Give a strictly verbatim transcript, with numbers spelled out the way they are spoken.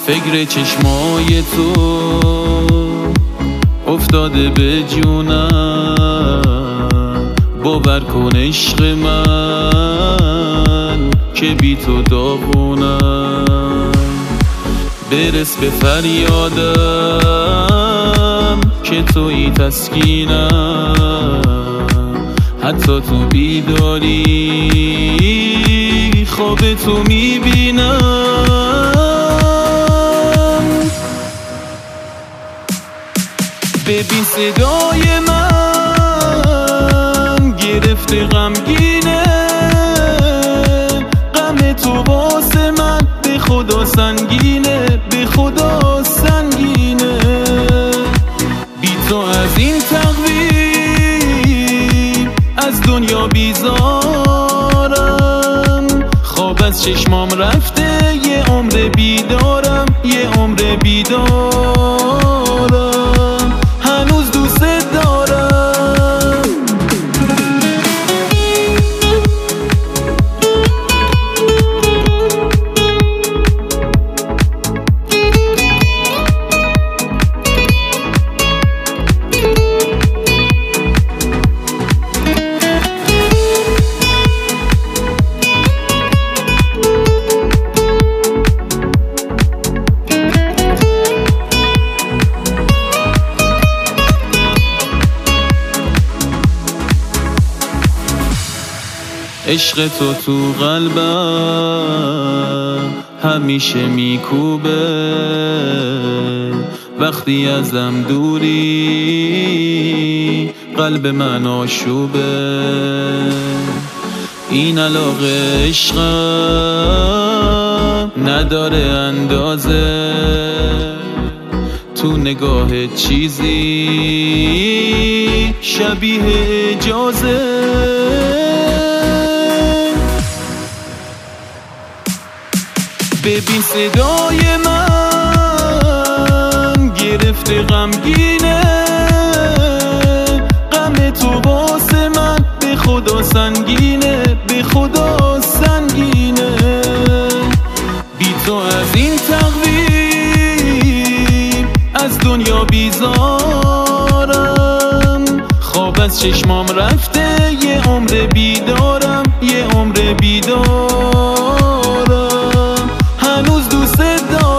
فکر چشمای تو افتاده به جونم، باور کن عشق من که بی تو داغونم. برس به فریادم که تویی تسکینم، حتی تو بیداری خواب تو میبینم. ببین صدای من گرفته غمگینه، غم تو واسه من به خدا سنگینه، به خدا سنگینه. بی تو از این تقویم از دنیا بیزارم، خواب از چشمام رفته، یه عمر بیدارم، یه عمر بیدارم، هنوز دوست دارم. عشق تو تو قلبم همیشه میکوبه، وقتی ازم دوری قلب من آشوبه. این علاقه عشقم نداره اندازه، تو نگاه چیزی شبیه اجازه. ببین صدای من گرفته غمگینه، غم تو واسه من به خدا سنگینه، به خدا سنگینه. بی تو از این تقویم از دنیا بیزارم، خواب از چشمام رفته، یه عمر بیدارم، یه عمر بیدارم، هنوز دوست دارم.